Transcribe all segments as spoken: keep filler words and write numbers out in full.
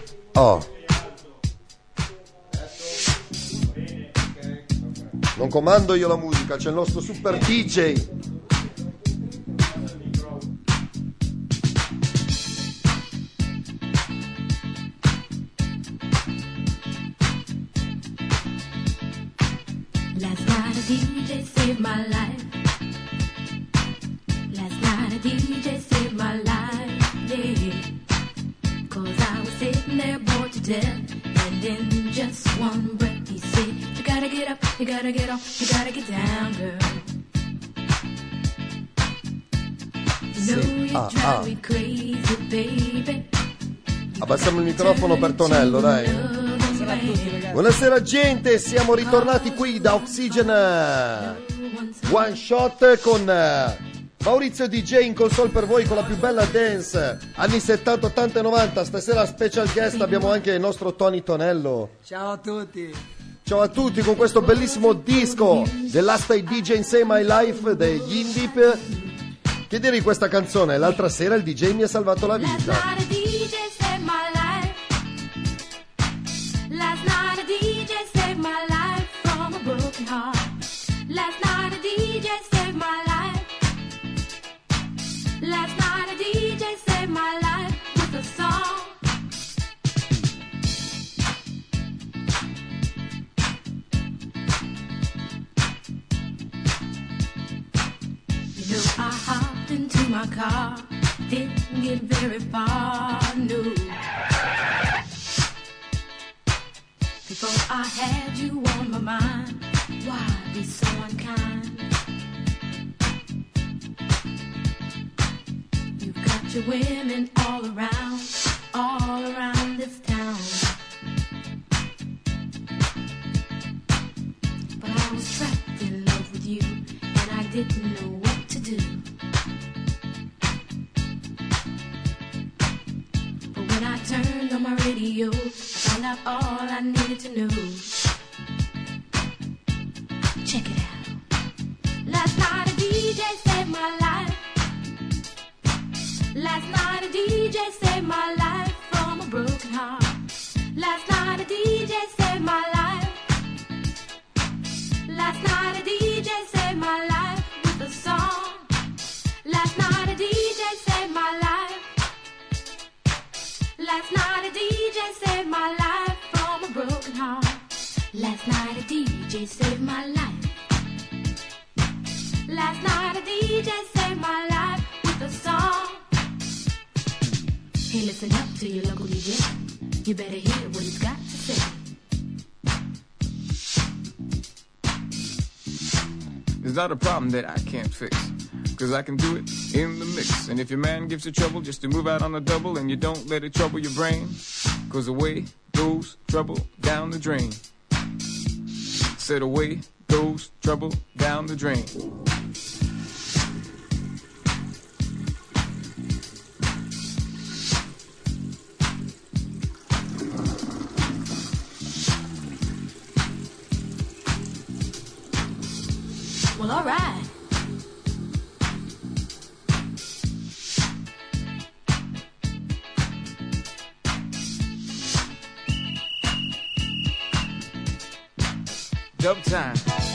Oh. Non comando io la musica, c'è il nostro super D J. Last night a D J saved my life. Last night a D J saved my life, yeah. Cause I was sitting there bored to death, and in just one breath he said, you gotta get up, you gotta get off, you gotta get down, girl. You know Sì. you Ah, drive ah. me crazy, baby. Abbassiamo il microfono per Tonello, dai. Buonasera gente, siamo ritornati qui da Oxygen One Shot con eh, Maurizio D J in console per voi con la più bella dance anni settanta, ottanta e novanta. Stasera special guest abbiamo anche il nostro Tony Tonello. Ciao a tutti. Ciao a tutti con questo bellissimo disco The Last I D J in Save My Life degli Indip. Che dire di questa canzone? L'altra sera il D J mi ha salvato la vita. Last night a D J saved my life from a broken heart. Last night a D J saved my life. Last night a D J saved my life with a song. You know I hopped into my car, didn't get very far, no. Before I had you on my mind, why be so unkind? You've got your women all around, all around this town. But I was trapped in love with you, and I didn't know what to do. But when I turned on my radio, found out all I needed to know. Check it out. Last night a D J saved my life. Last night a D J saved my life from a broken heart. Last night a D J saved my life. Last night a D J saved my life with a song. Last night a D J saved my life. Last night a D J saved my life from a broken heart. Last night a D J saved my life. Last night a D J saved my life with a song. Hey, listen up to your local D J. You better hear what he's got to say. There's not a problem that I can't fix, cause I can do it in the mix. And if your man gives you trouble, just to move out on the double, and you don't let it trouble your brain, cause away goes trouble down the drain. Said away goes trouble down the drain. Well, all right. Dub time.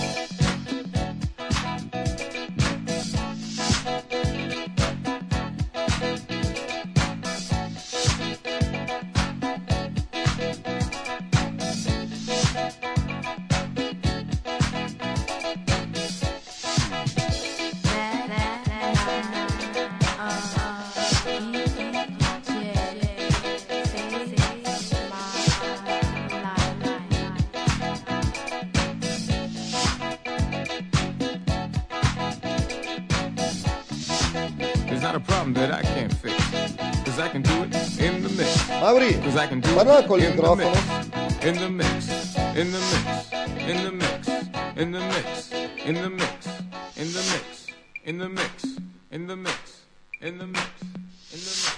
That I can't fix, cause I can do it in the mix. Mauri, cause I can do parla it col in the microfono. mix. In the mix, in the mix, in the mix, in the mix, in the mix, in the mix, in the mix, in the mix, in the mix, in the mix.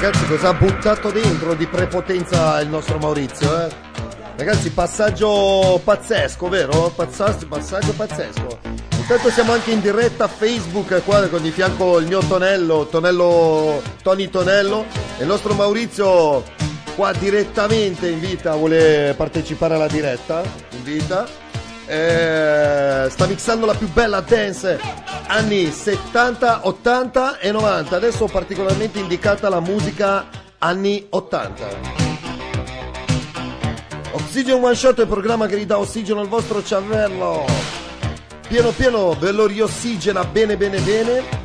Ragazzi, cosa ha buttato dentro di prepotenza il nostro Maurizio, eh? Ragazzi, passaggio pazzesco, vero? Passaggio, passaggio pazzesco. Intanto siamo anche in diretta Facebook, qua con di fianco il mio Tonello, Tonello, Tony Tonello, e il nostro Maurizio qua direttamente invita, vuole partecipare alla diretta, invita. Eh, sta mixando la più bella dance anni settanta, ottanta e novanta. Adesso particolarmente indicata la musica anni ottanta. Oxygen One Shot è il programma che ridà ossigeno al vostro cervello. Pieno pieno ve lo riossigena bene bene bene.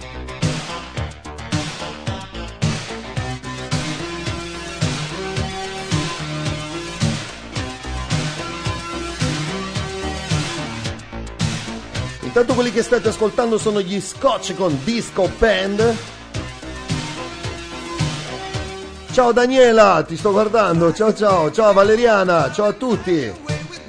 Intanto quelli che state ascoltando sono gli Scotch con Disco Band. Ciao Daniela, ti sto guardando. Ciao ciao, ciao Valeriana, ciao a tutti.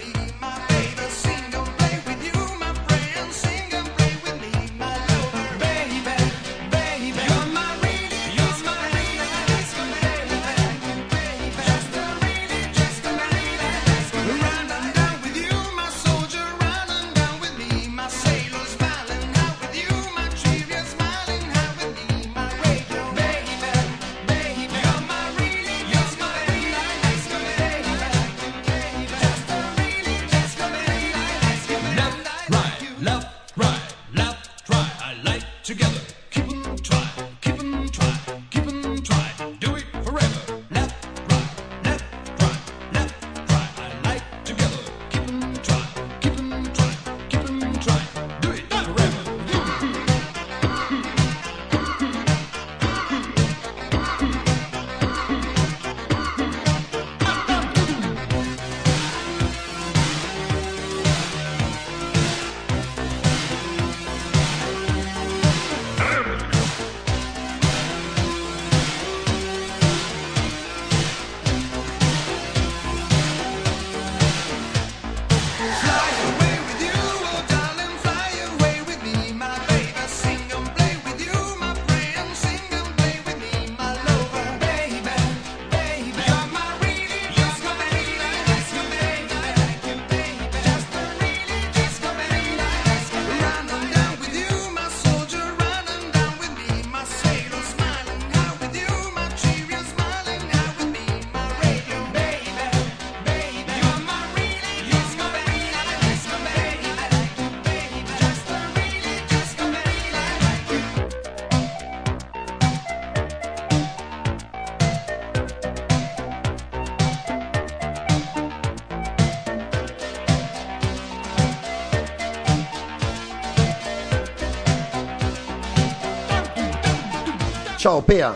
Ciao Pea.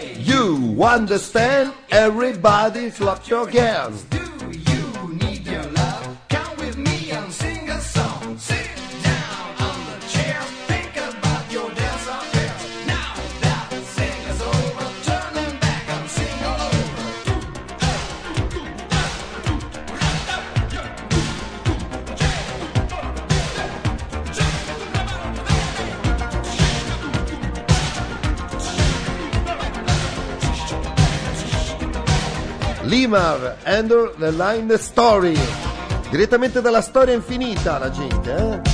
You understand? Everybody clap your hands. Limar, Ender the Line Story, direttamente dalla storia infinita la gente, eh?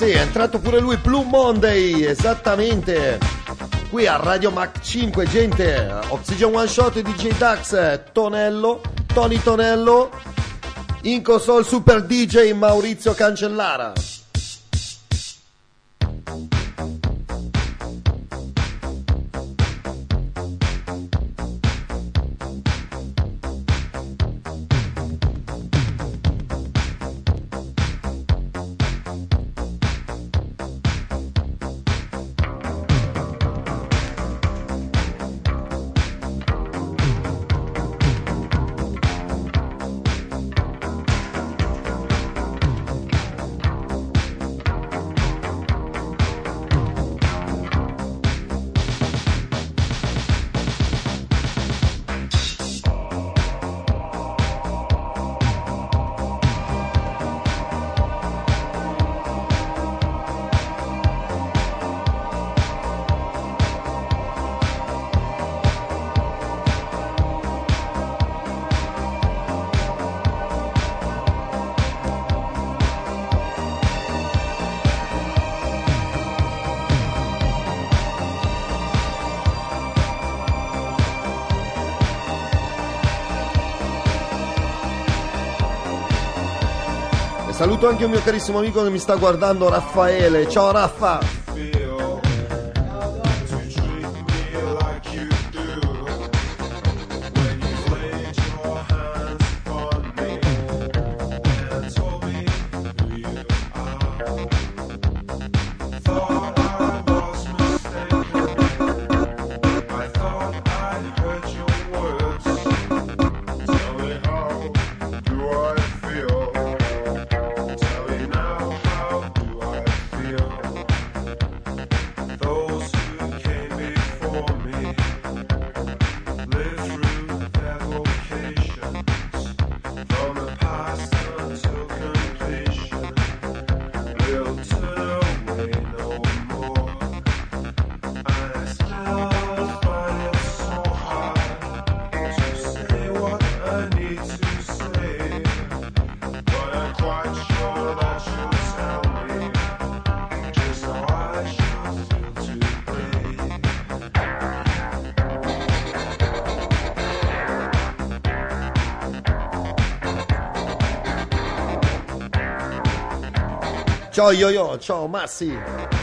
sì, è entrato pure lui, Blue Monday, esattamente. Qui a Radio Mach cinque, gente. Oxygen One Shot e D J Dax, Tonello, Tony Tonello. In console Super D J Maurizio Cancellara. Saluto anche un mio carissimo amico che mi sta guardando, Raffaele. Ciao Raffa! Ciao Yo-Yo, ciao Massi.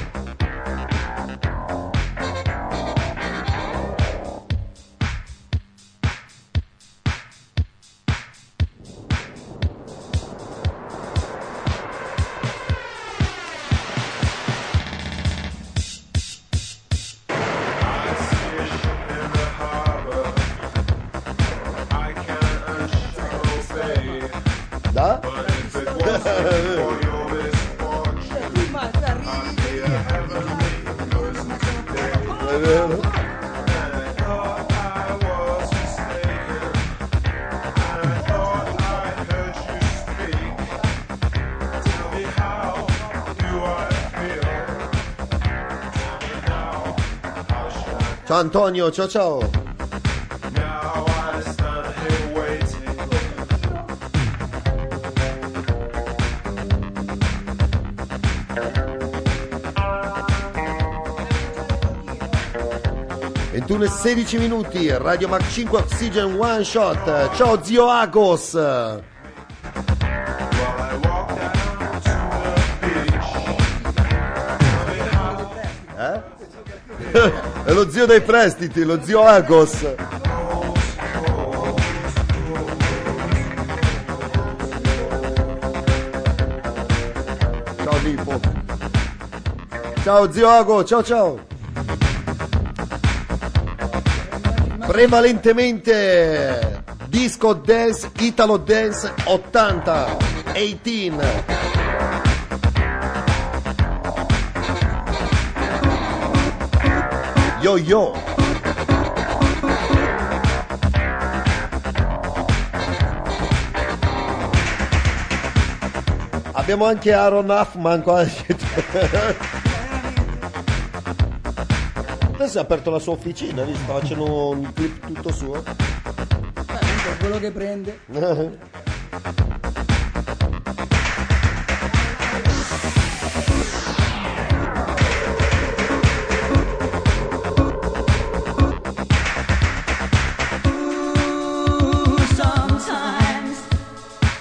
Da? Ciao Antonio, ciao ciao. ventuno e sedici minuti, Radio Mach cinque Oxygen One Shot. Ciao zio Agos. Eh? È lo zio dei prestiti, lo zio Agos. Ciao Nippo. Ciao zio Ago, ciao ciao. Prevalentemente disco dance, Italo dance ottanta, diciotto. Yo yo. Abbiamo anche Aaron Huffman qua. Adesso ha aperto la sua officina, lì sta facendo un clip tutto suo. Beh, quello che prende.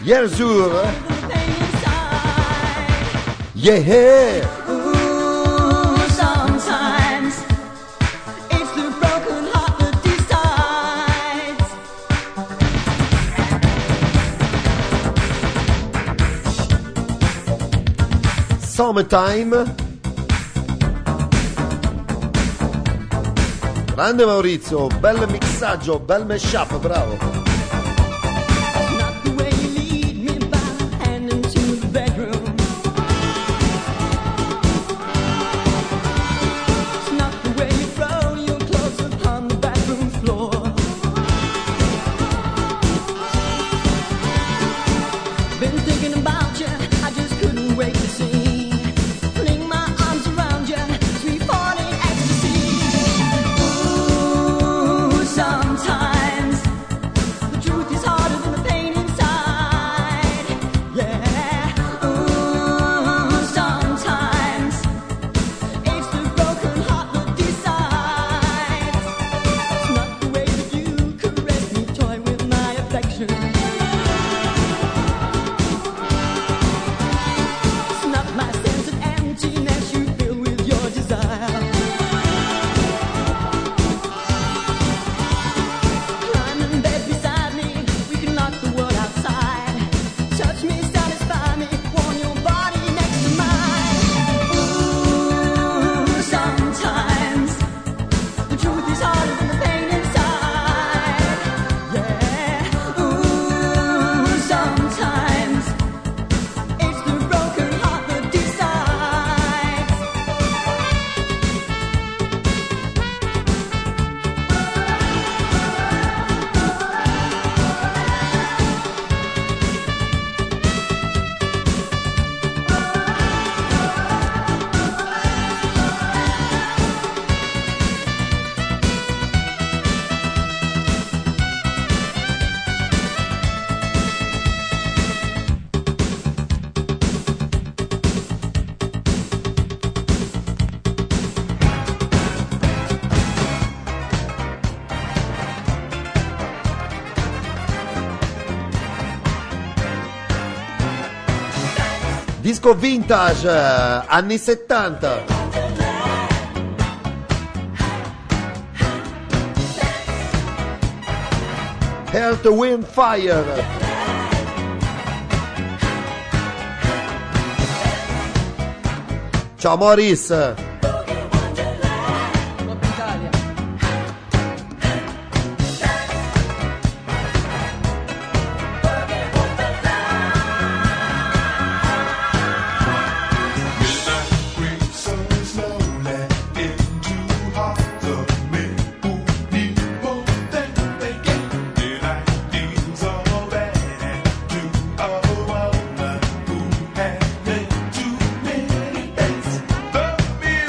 Bien sûr. Yeah. Summertime. Grande Maurizio, bel mixaggio, bel mashup, bravo. Disco vintage, anni settanta. Earth, Wind, Fire. Ciao Maurice. Me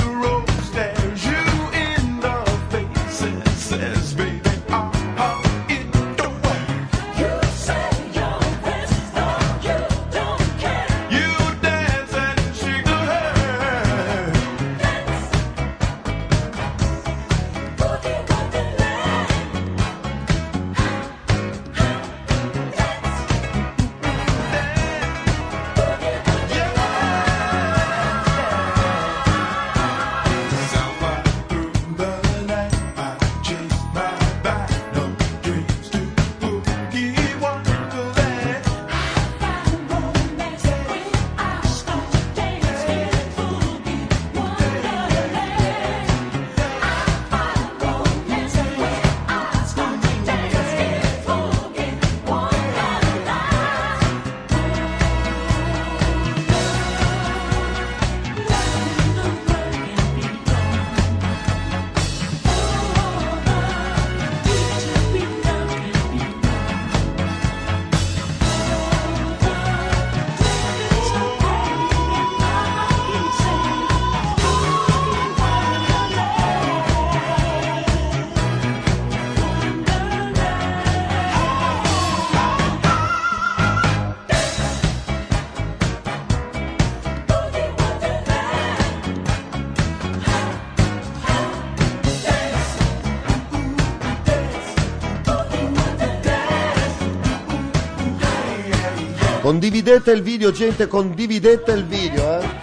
Condividete il video, gente, condividete il video, eh.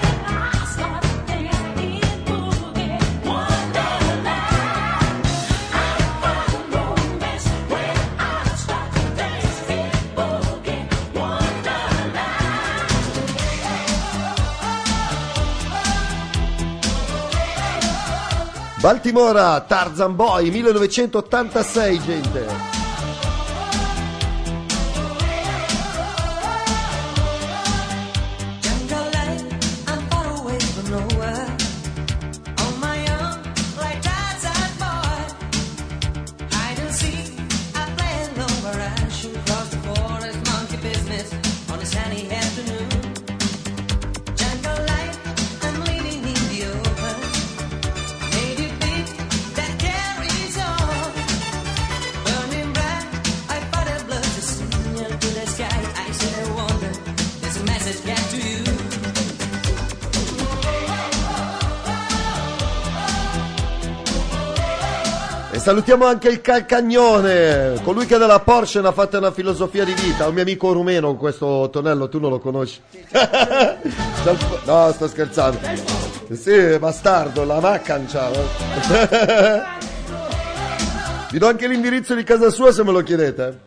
Baltimora, Tarzan Boy, millenovecentottantasei, gente. Salutiamo anche il Calcagnone, colui che della Porsche ne ha fatta una filosofia di vita, un mio amico rumeno, questo Tonello, tu non lo conosci? No, sto scherzando. Sì, bastardo, la maccancia. Vi do anche l'indirizzo di casa sua se me lo chiedete.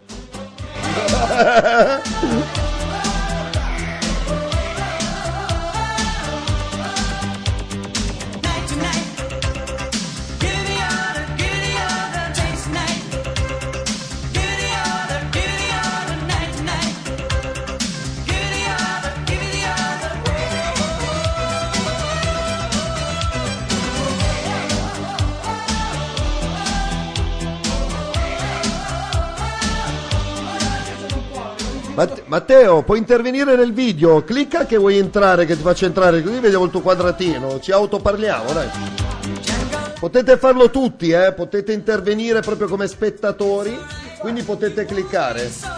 Matteo, puoi intervenire nel video, clicca che vuoi entrare, che ti faccio entrare, così vediamo il tuo quadratino, ci autoparliamo, dai. Potete farlo tutti, eh? Potete intervenire proprio come spettatori, quindi potete cliccare.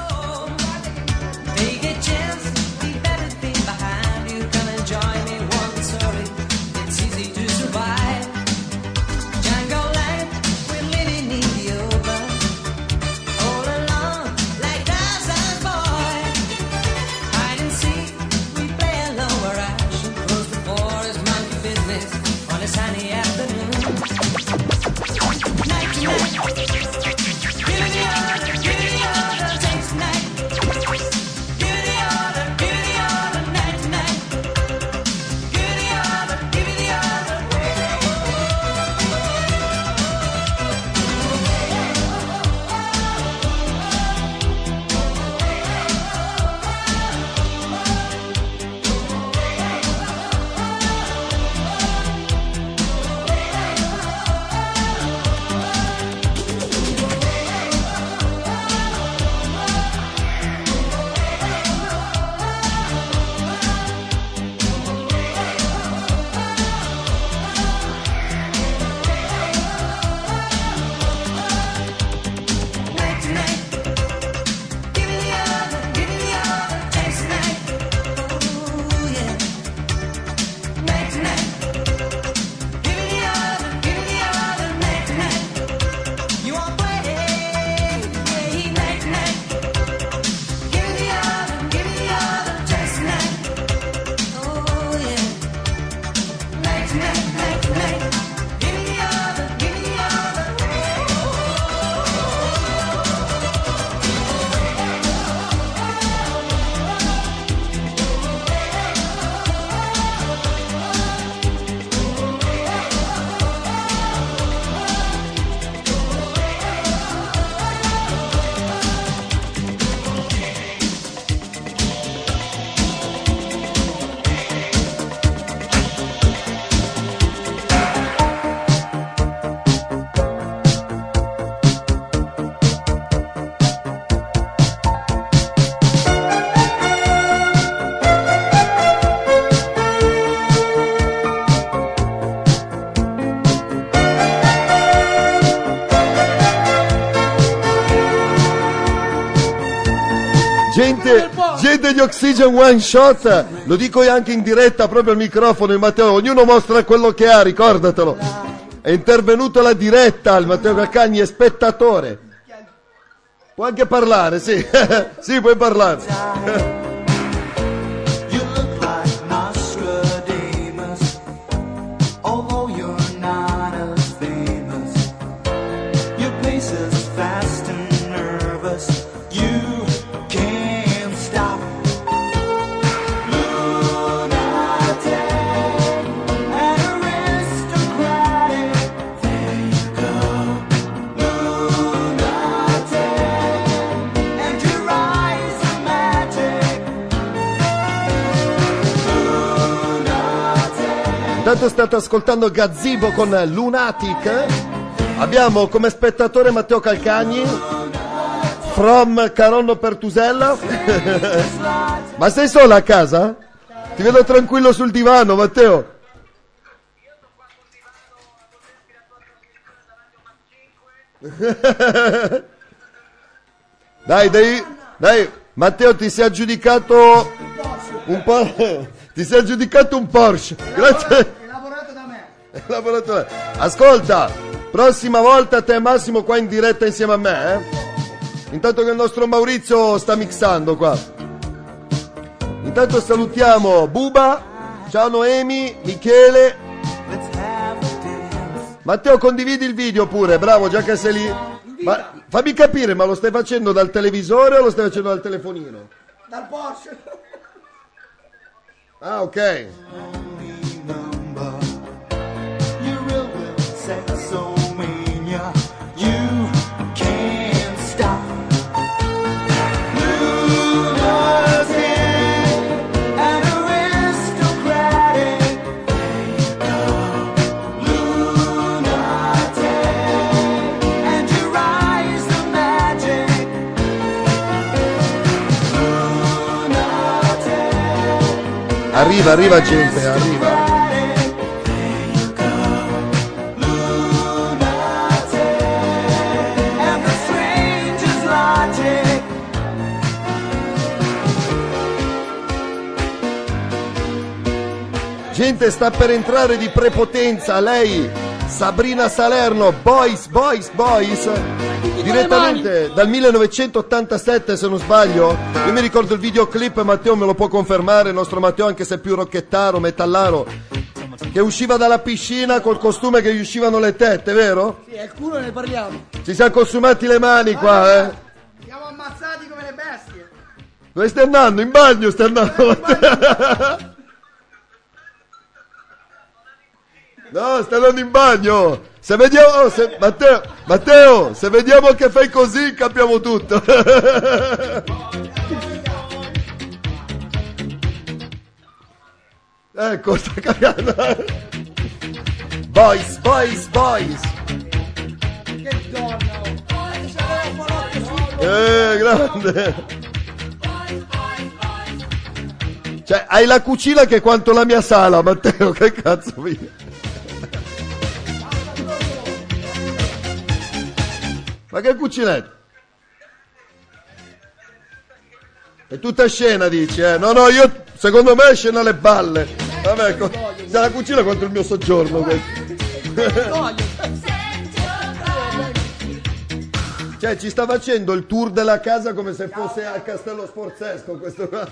Gente, gente di Oxygen One Shot, lo dico io anche in diretta proprio al microfono, il Matteo, ognuno mostra quello che ha, ricordatelo. È intervenuto la diretta, il Matteo Calcagni è spettatore. Può anche parlare, sì, sì, puoi parlare. Intanto state ascoltando Gazebo con Lunatic. Abbiamo come spettatore Matteo Calcagni from Caronno Pertusella. Ma sei sola a casa? Ti vedo tranquillo sul divano, Matteo. Dai, dai, dai, Matteo, ti sei aggiudicato un po'. Ti sei aggiudicato un Porsche. Grazie. Hai lavorato da me. Hai lavorato da me. Ascolta, prossima volta te e Massimo qua in diretta insieme a me, eh? Intanto che il nostro Maurizio sta mixando qua. Intanto salutiamo Buba. Ciao Noemi, Michele. Matteo, condividi il video pure, bravo, già che sei lì. Ma fammi capire, ma lo stai facendo dal televisore o lo stai facendo dal telefonino? Dal Porsche. Ah, ok. Arriva, arriva gente, arriva. Gente, sta per entrare di prepotenza lei, Sabrina Salerno, Boys, Boys, Boys. Direttamente dal millenovecentottantasette, se non sbaglio. Io mi ricordo il videoclip, Matteo me lo può confermare, il nostro Matteo, anche se è più rocchettaro, metallaro, che usciva dalla piscina col costume che gli uscivano le tette, vero? Sì, al culo ne parliamo. Ci siamo consumati le mani qua, eh. Siamo ammazzati come le bestie. Dove stai andando? In bagno stai andando? No, stai andando in bagno. Se vediamo, oh, se, Matteo, Matteo, se vediamo che fai così, capiamo tutto. Ecco, sta cagando. Boys, boys, boys. Che donna. Eh, grande. Cioè, hai la cucina che è quanto la mia sala, Matteo, che cazzo via. Ma che cucinetta? È tutta scena, dici, eh? No, no, io, secondo me è scena alle balle. Vabbè, ecco, c'è la cucina quanto il mio soggiorno. Cioè, ci sta facendo il tour della casa come se fosse al Castello Sforzesco, questo qua.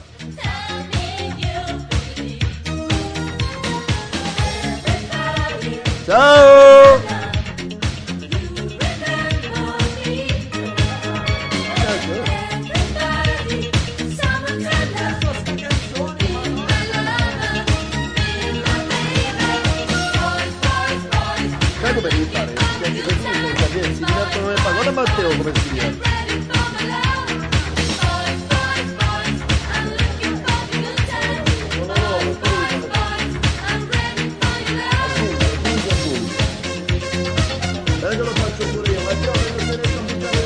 Ciao! Sai come devi fare? Si divertono nelle palle. Guarda Matteo come si diverte. Dai che lo faccio pure io. Matteo, vengo se ne sto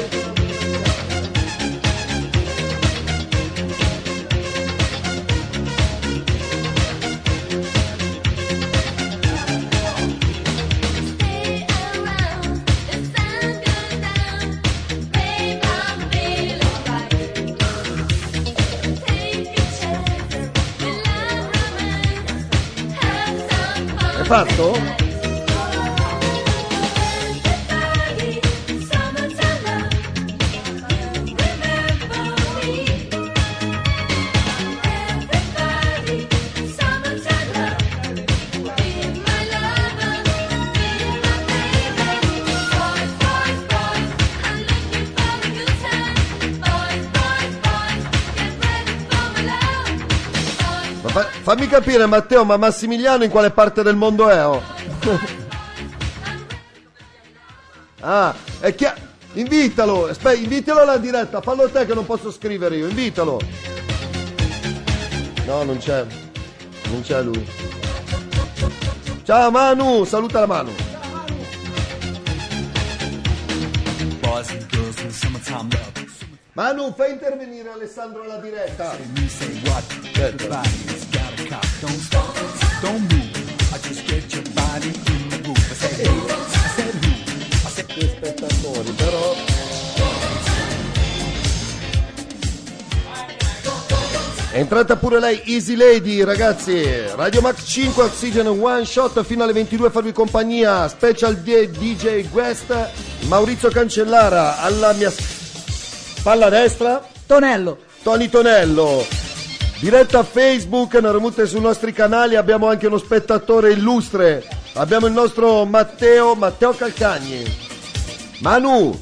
È fatto? Fa, fammi capire Matteo, ma Massimiliano in quale parte del mondo è? Oh? Ah, è chiaro. Invitalo, aspetta, invitalo alla diretta, fallo te che non posso scrivere io, invitalo. No, non c'è. Non c'è lui. Ciao Manu, saluta la Manu. Manu, fai intervenire Alessandro alla diretta. Certo. Che spettatori, però. È entrata pure lei, Easy Lady, ragazzi. Radio Max cinque, Oxygen One Shot fino alle ventidue a farvi compagnia. Special D J Guest, Maurizio Cancellara alla mia spalla destra. Tonello. Tony Tonello. Diretta Facebook, Naramute sui nostri canali. Abbiamo anche uno spettatore illustre. Abbiamo il nostro Matteo, Matteo Calcagni. Manu.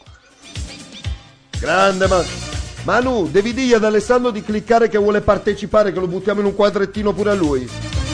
Grande Manu. Manu, devi dirgli ad Alessandro di cliccare che vuole partecipare, che lo buttiamo in un quadrettino pure a lui.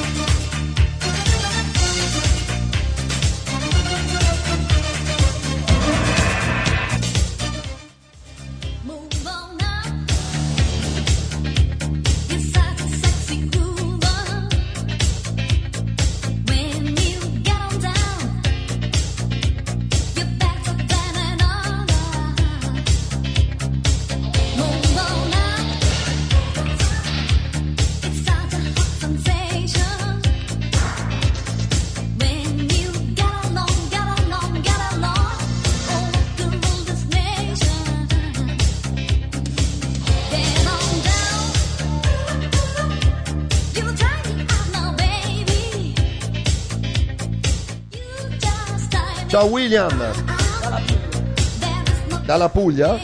Ciao William. Dalla Puglia?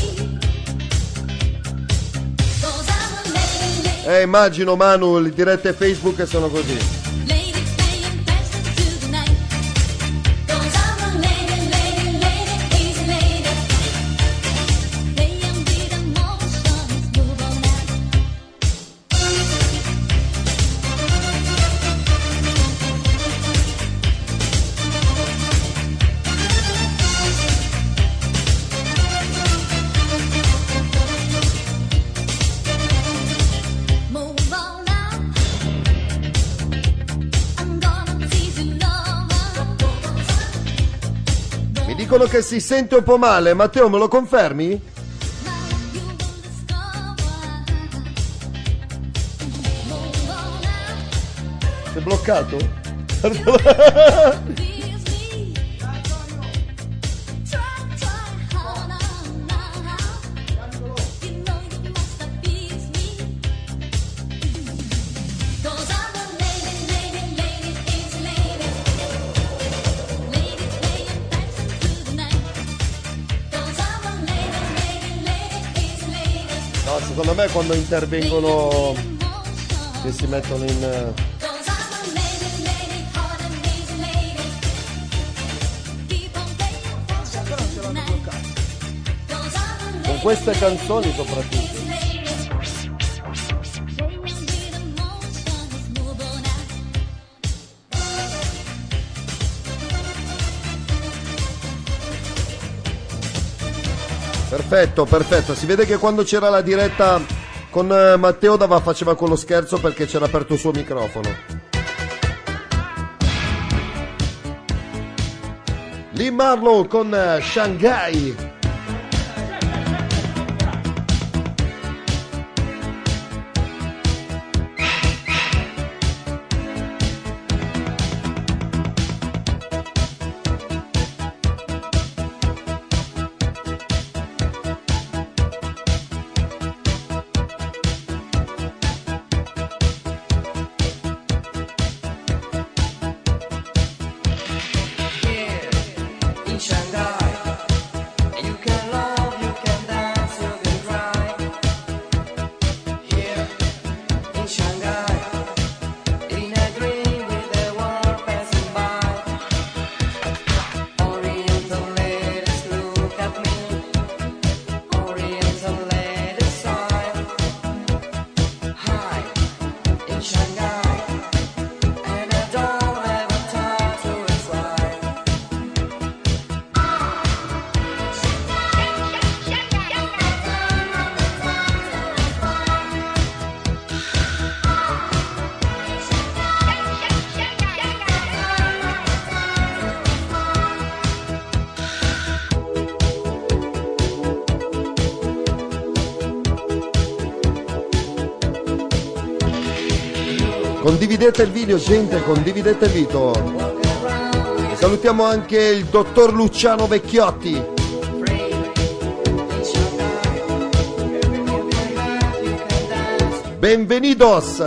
Eh, immagino Manu, le dirette Facebook sono così. Dicono che si sente un po' male. Matteo, me lo confermi? Sei bloccato? Secondo me quando intervengono che si mettono in con queste canzoni soprattutto. Perfetto, perfetto. Si vede che quando c'era la diretta con Matteo Dava faceva quello scherzo perché c'era aperto il suo microfono. Lee Marlowe con Shanghai. Shanghai, and condividete il video, gente, condividete il video. Salutiamo anche il dottor Luciano Vecchiotti. Benvenidos.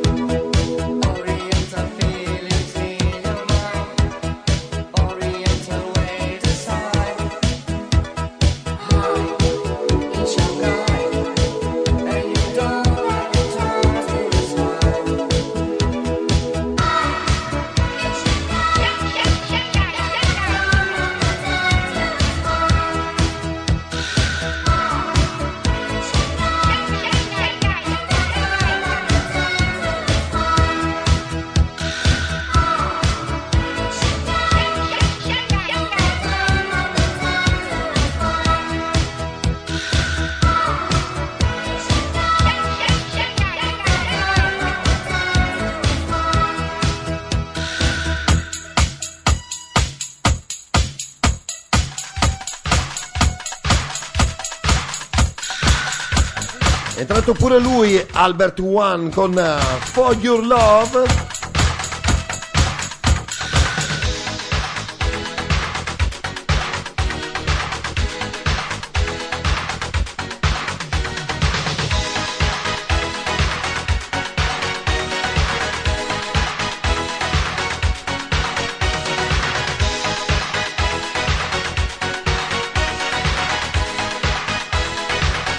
È entrato pure lui, Albert One, con uh, For Your Love.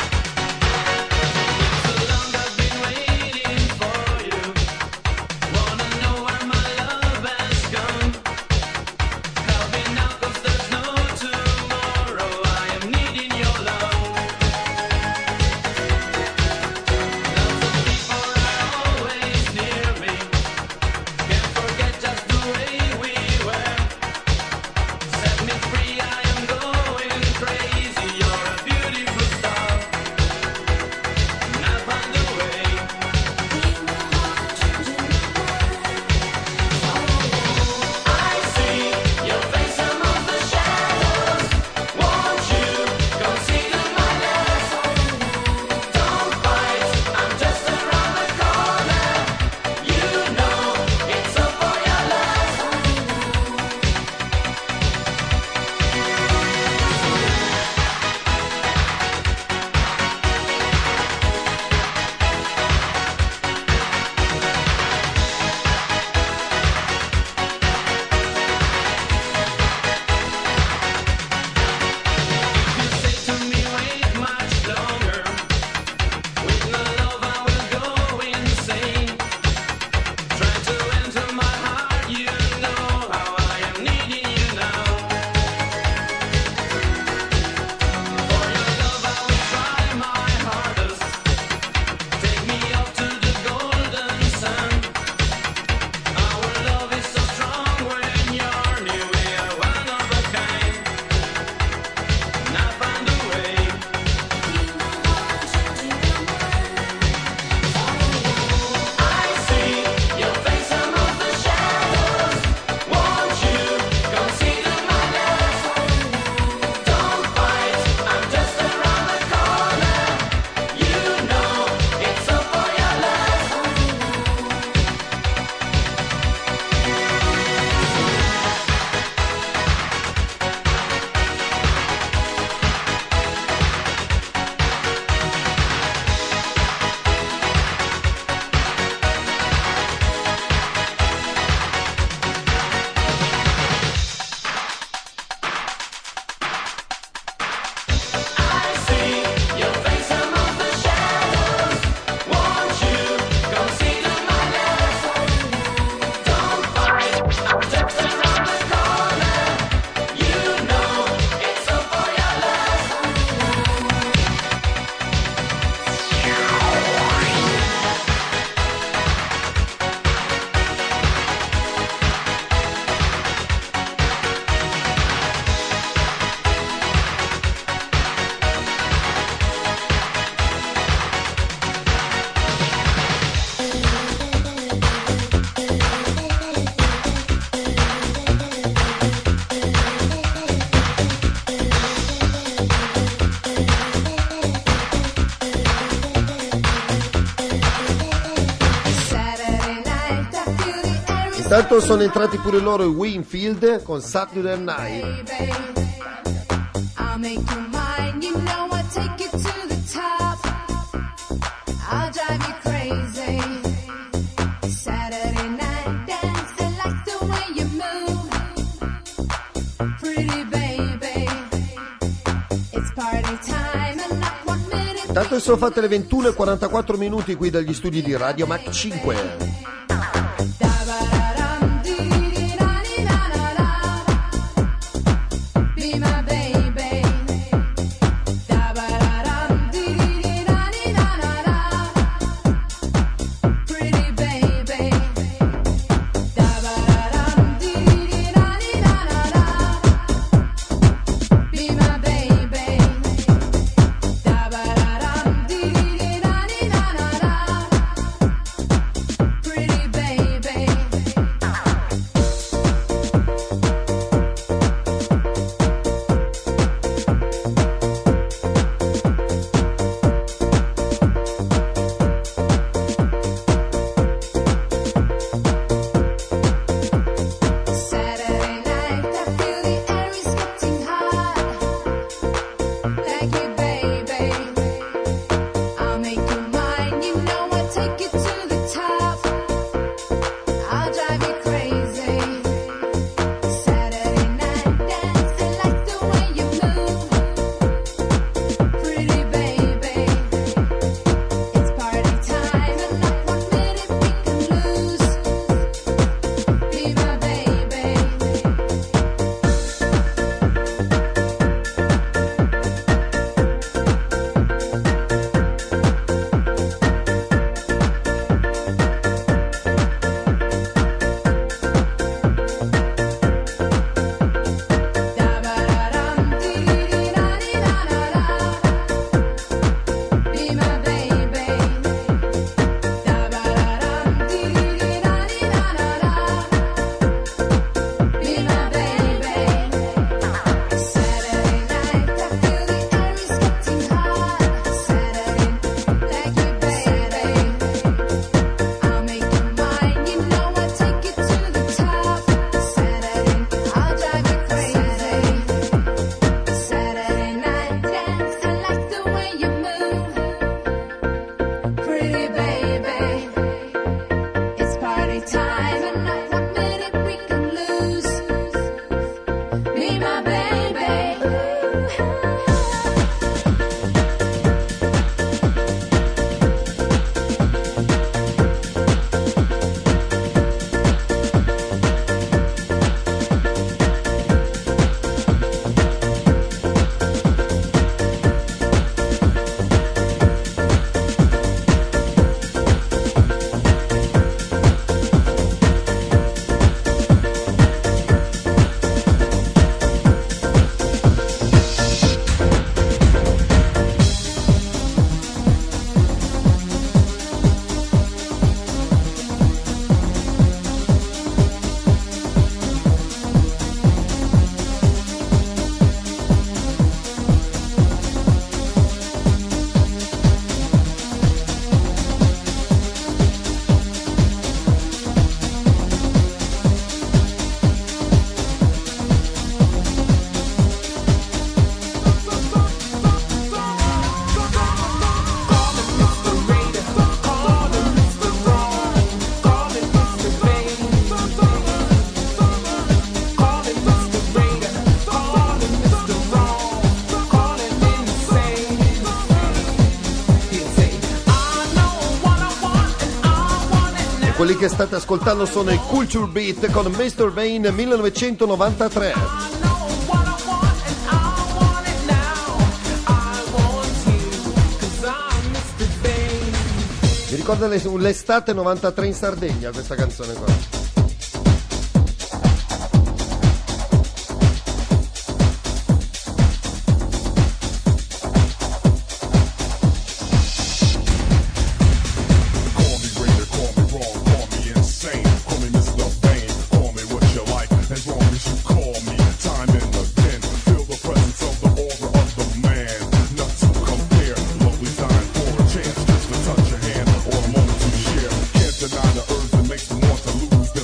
Wanna Intanto sono entrati pure loro i Winfield con Saturday Night. I'll make you mine, you know I'll take you to the top. I'll drive you crazy. Saturday night dance, I like the way you move. Pretty baby, it's party time and not one minute. Intanto sono fatte le ventuno e quarantaquattro minuti qui dagli studi di Radio Mac cinque. Quelli che state ascoltando sono i Culture Beat con mister Vane millenovecentonovantatré. Mi ricorda l'estate novantatré in Sardegna questa canzone qua. Deny the urge that makes them want to lose.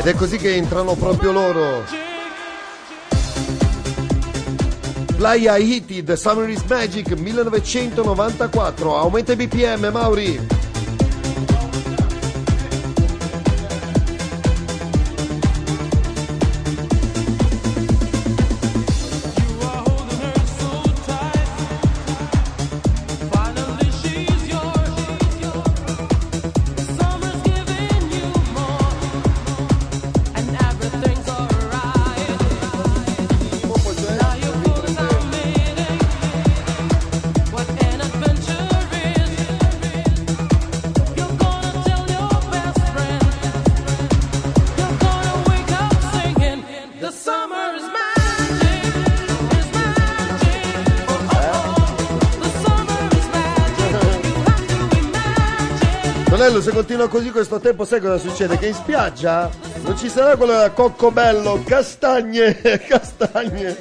Ed è così che entrano proprio loro. Playa Iti, The Summer is Magic, millenovecentonovantaquattro. Aumenta i B P M, Mauri. Se continua così questo tempo, sai cosa succede? Che in spiaggia non ci sarà quello da coccobello, castagne, castagne.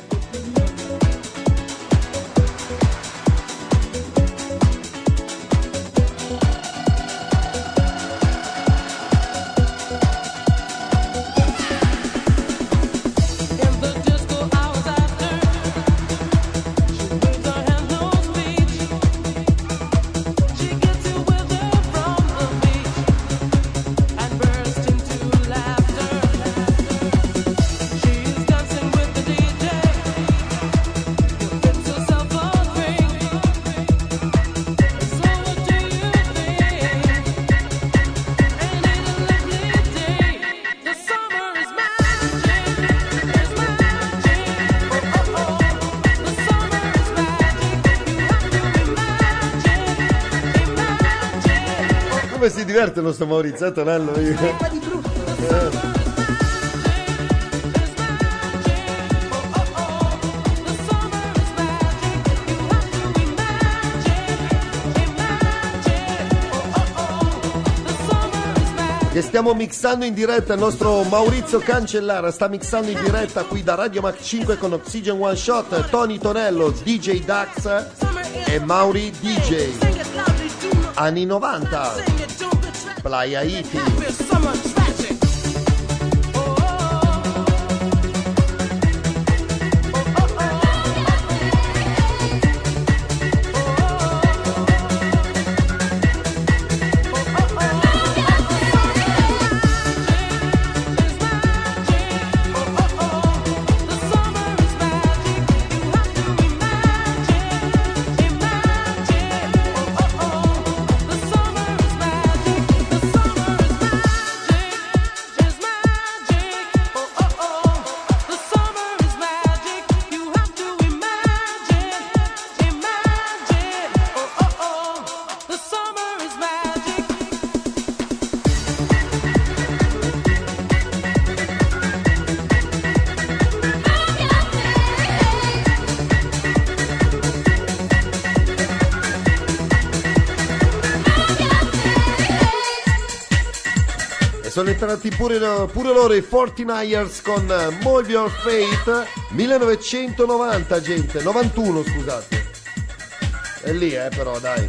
Si diverte il nostro Maurizio, Tonello. Sembra di brutto. Eh. Che stiamo mixando in diretta, il nostro Maurizio Cancellara sta mixando in diretta qui da Radio Max cinque con Oxygen One Shot, Tony Tonello, D J Dax e Mauri D J. Anni novanta, Playa Iti. Sono entrati pure, pure loro i quarantanovers con Mold Your Fate, millenovecentonovanta, gente, novantuno scusate. È lì eh però dai.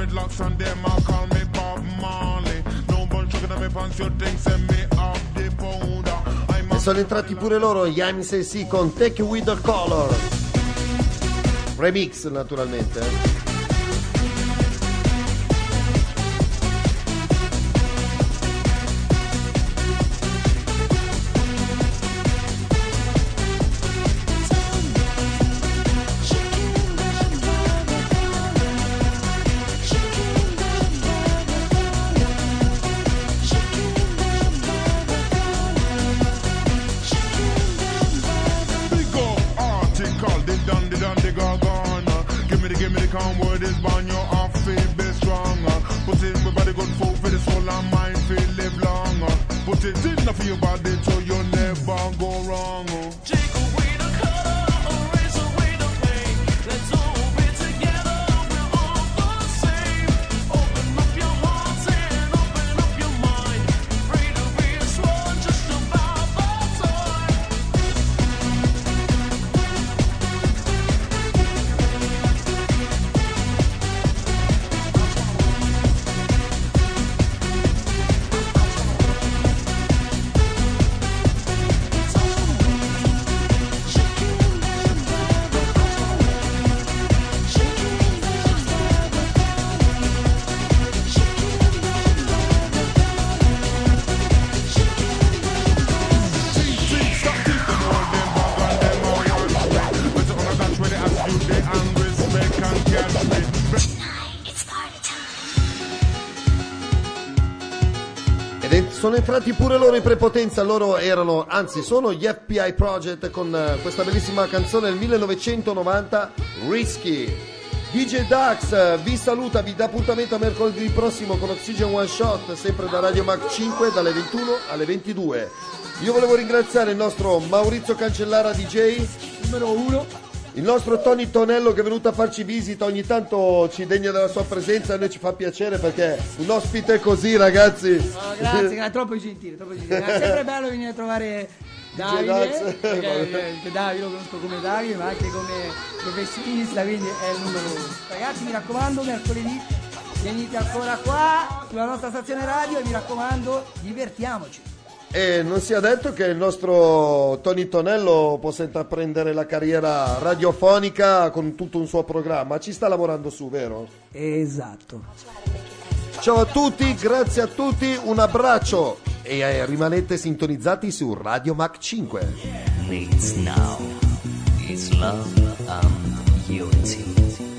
dreadlocks and them I call me Bob Marley. No one sugar me pants, you think send me off the powder. E sono entrati pure loro, gli M C C con Take With The Color. Remix naturalmente. eh. Sono entrati pure loro in prepotenza, loro erano, anzi sono gli F B I Project con uh, questa bellissima canzone del millenovecentonovanta, Risky. D J Dax vi saluta, vi dà appuntamento a mercoledì prossimo con Oxygen One Shot, sempre da Radio Mac cinque dalle ventuno alle ventidue. Io volevo ringraziare il nostro Maurizio Cancellara D J, numero uno. Il nostro Tony Tonello che è venuto a farci visita, ogni tanto ci degna della sua presenza, a noi ci fa piacere perché un ospite così, ragazzi. No, grazie, grazie, troppo gentile, troppo gentile. È sempre bello venire a trovare Davide, perché, perché Davide lo conosco come Davide, ma anche come professionista, quindi è il numero uno. Ragazzi, mi raccomando, mercoledì venite ancora qua sulla nostra stazione radio e mi raccomando, divertiamoci. E non sia detto che il nostro Tony Tonello possa intraprendere la carriera radiofonica con tutto un suo programma. Ci sta lavorando su, vero? Esatto. Ciao a tutti, grazie a tutti, un abbraccio e eh, rimanete sintonizzati su Radio Mac cinque. Needs now is love and unity.